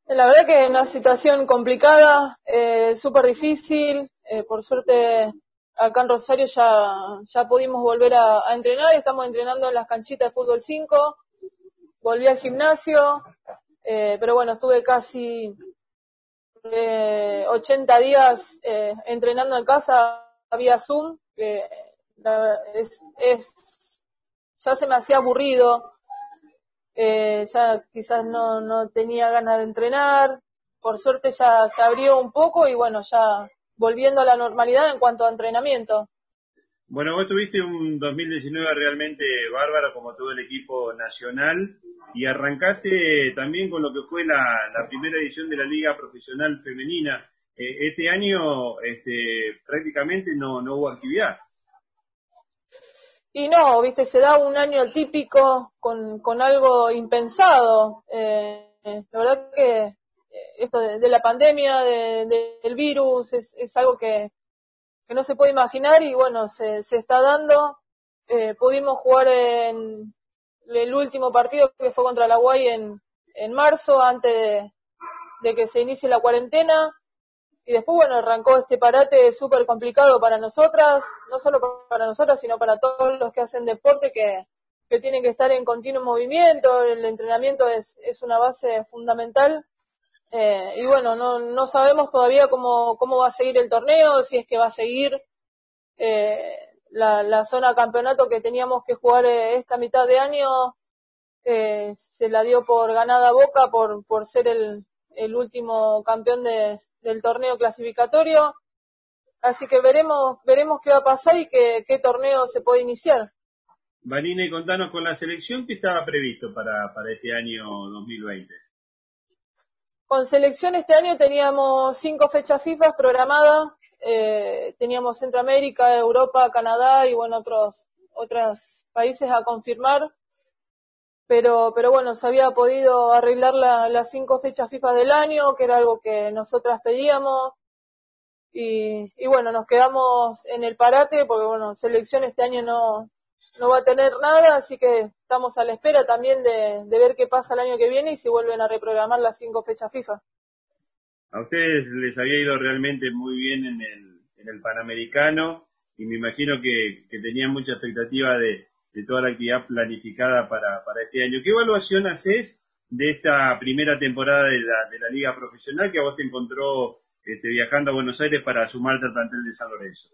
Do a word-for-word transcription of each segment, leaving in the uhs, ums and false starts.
La verdad que es una situación complicada, eh, súper difícil. Eh, por suerte, acá en Rosario ya, ya pudimos volver a, a entrenar. Estamos entrenando en las canchitas de fútbol cinco. Volví al gimnasio, eh, pero bueno, estuve casi eh, ochenta días eh, entrenando en casa vía Zoom. Que la- es, es, ya se me hacía aburrido. Eh, ya quizás no, no tenía ganas de entrenar. Por suerte ya se abrió un poco y bueno, ya volviendo a la normalidad en cuanto a entrenamiento. Bueno, vos tuviste un dos mil diecinueve realmente bárbaro como todo el equipo nacional y arrancaste también con lo que fue la, la primera edición de la Liga Profesional Femenina. Eh, este año este, prácticamente no, no hubo actividad. Y no, viste, se da un año típico con, con algo impensado. Eh, la verdad que eh, esto de, de la pandemia, de, de, del virus, es, es algo que, que no se puede imaginar y bueno, se, se está dando. Eh, pudimos jugar en el último partido que fue contra la U A I en, en marzo, antes de, de que se inicie la cuarentena. Y después, bueno, arrancó este parate súper complicado para nosotras, no solo para nosotras, sino para todos los que hacen deporte, que, que tienen que estar en continuo movimiento. El entrenamiento es, es una base fundamental. Eh, y bueno, no, no sabemos todavía cómo, cómo va a seguir el torneo, si es que va a seguir eh, la, la zona campeonato que teníamos que jugar eh, esta mitad de año. Eh, se la dio por ganada Boca por, por ser el, el último campeón de, del torneo clasificatorio. Así que veremos veremos qué va a pasar y qué, qué torneo se puede iniciar. Vanina, y contanos con la selección que estaba previsto para, para este año dos mil veinte. Con selección este año teníamos cinco fechas FIFA programadas. Eh, teníamos Centroamérica, Europa, Canadá y bueno, otros otros países a confirmar. Pero, pero bueno, se había podido arreglar la, las cinco fechas FIFA del año, que era algo que nosotras pedíamos. Y, y bueno, nos quedamos en el parate porque bueno, selección este año no, no va a tener nada, así que estamos a la espera también de, de ver qué pasa el año que viene y si vuelven a reprogramar las cinco fechas FIFA. A ustedes les había ido realmente muy bien en el, en el Panamericano y me imagino que, que tenían mucha expectativa de, de toda la actividad planificada para, para este año. ¿Qué evaluación haces de esta primera temporada de la, de la Liga Profesional que a vos te encontró este, viajando a Buenos Aires para sumarte al plantel de San Lorenzo?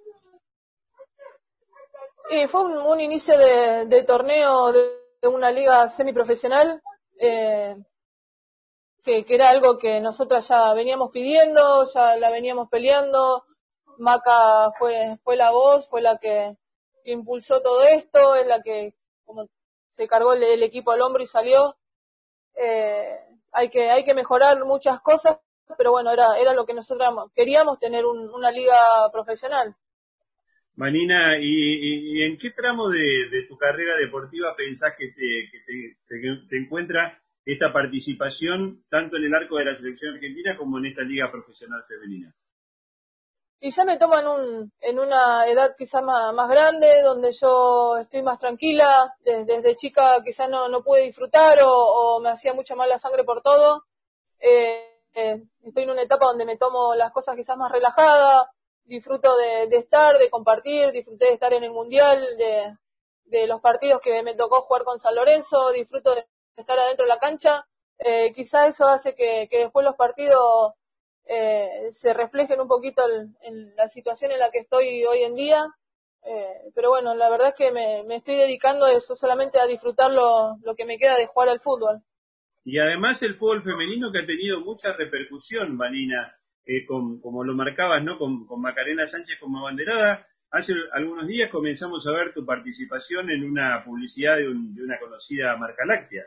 Y fue un, un inicio de, de torneo de, de una liga semiprofesional, eh, que, que era algo que nosotras ya veníamos pidiendo, ya la veníamos peleando. Maca fue, fue la voz, fue la que impulsó todo esto, es la que como se cargó el, el equipo al hombro y salió. Eh, hay que hay que mejorar muchas cosas, pero bueno, era era lo que nosotros queríamos, tener un, una liga profesional. Vanina, ¿y, y, y en qué tramo de, de tu carrera deportiva pensás que te, que te, te, te encuentra esta participación tanto en el arco de la selección argentina como en esta liga profesional femenina? Y ya me toman un, en una edad quizás más, más grande, donde yo estoy más tranquila. Desde, desde chica quizás no, no pude disfrutar o, o me hacía mucha mala sangre por todo. Eh, eh, estoy en una etapa donde me tomo las cosas quizás más relajadas, disfruto de, de estar, de compartir, disfruté de estar en el Mundial, de, de los partidos que me tocó jugar con San Lorenzo, disfruto de estar adentro de la cancha. Eh, quizás eso hace que, que después los partidos eh, se reflejen un poquito en, en la situación en la que estoy hoy en día. Eh, pero bueno, la verdad es que me, me estoy dedicando a eso, solamente a disfrutar lo, lo que me queda de jugar al fútbol. Y además el fútbol femenino que ha tenido mucha repercusión, Vanina, eh, con, como lo marcabas, ¿no? Con, con Macarena Sánchez como abanderada. Hace algunos días comenzamos a ver tu participación en una publicidad de, un, de una conocida marca láctea.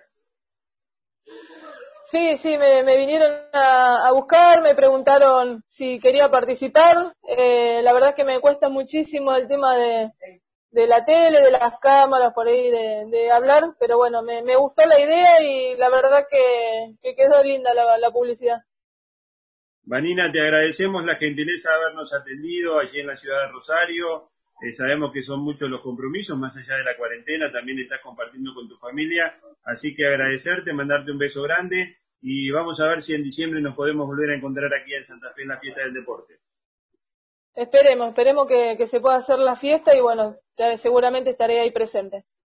Sí, sí, me, me vinieron a, a buscar, me preguntaron si quería participar. Eh, la verdad es que me cuesta muchísimo el tema de, de la tele, de las cámaras, por ahí, de, de hablar, pero bueno, me, me gustó la idea y la verdad que, que quedó linda la, la publicidad. Vanina, te agradecemos la gentileza de habernos atendido allí en la ciudad de Rosario. Eh, sabemos que son muchos los compromisos, más allá de la cuarentena, también estás compartiendo con tu familia. Así que agradecerte, mandarte un beso grande y vamos a ver si en diciembre nos podemos volver a encontrar aquí en Santa Fe en la fiesta del deporte. Esperemos, esperemos que, que se pueda hacer la fiesta y bueno, seguramente estaré ahí presente.